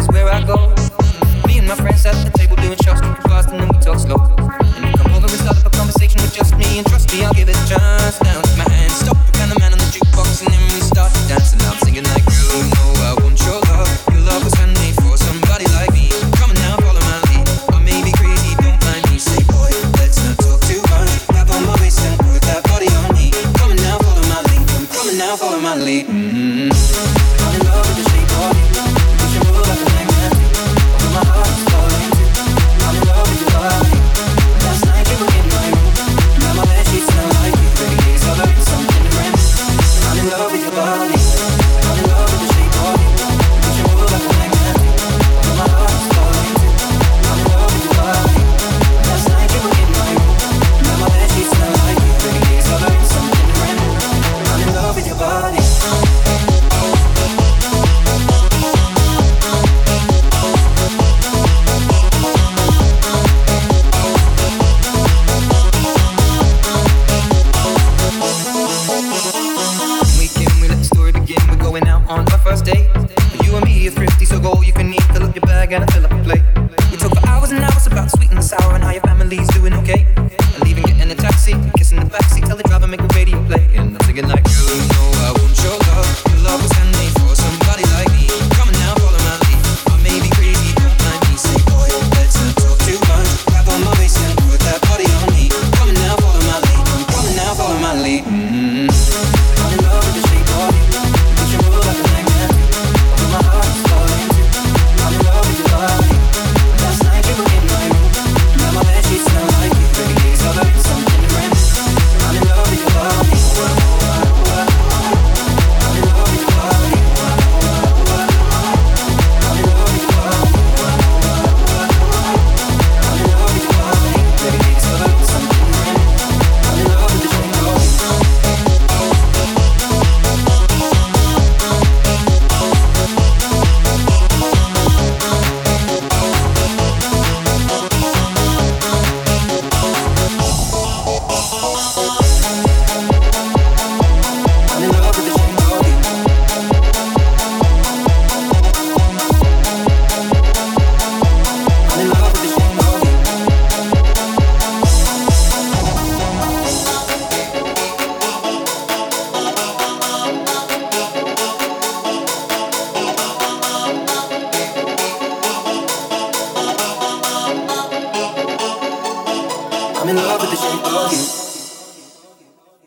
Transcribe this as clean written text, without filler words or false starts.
where I go. Me and my friends sat at the table doing shots, drinking fast, and then we talk slow. And you come over and start up a conversation with just me, and trust me, I'll give it a chance. Now take my hand, stop, and the man on the jukebox, and then we start dancing. I'm singing like, you know I want your love. Your love was handmade for somebody like me. Come on now, follow my lead. I may be crazy, don't mind me. Say, boy, let's not talk too much. Tap on my waist and put that body on me. Come on now, follow my lead. I'm coming now, follow my lead. Mm-hmm. I'm in love with the shape of you. Push and roll like a magnet. Although my heart is falling too. I'm in love with your body. Last night you were in my room. Now my bed sheets smell like you. 30 days I learned something different. I'm in love with your body. I'm in love with the shape of you. Push and roll like a magnet. Although my heart is falling too. I'm in love with your body. Last night you were in my room. Now my bed sheets smell like you. 30 days I learned something different. I'm in love with your body. On our first date, you and me are thrifty, so go you can eat, fill up your bag and I fill up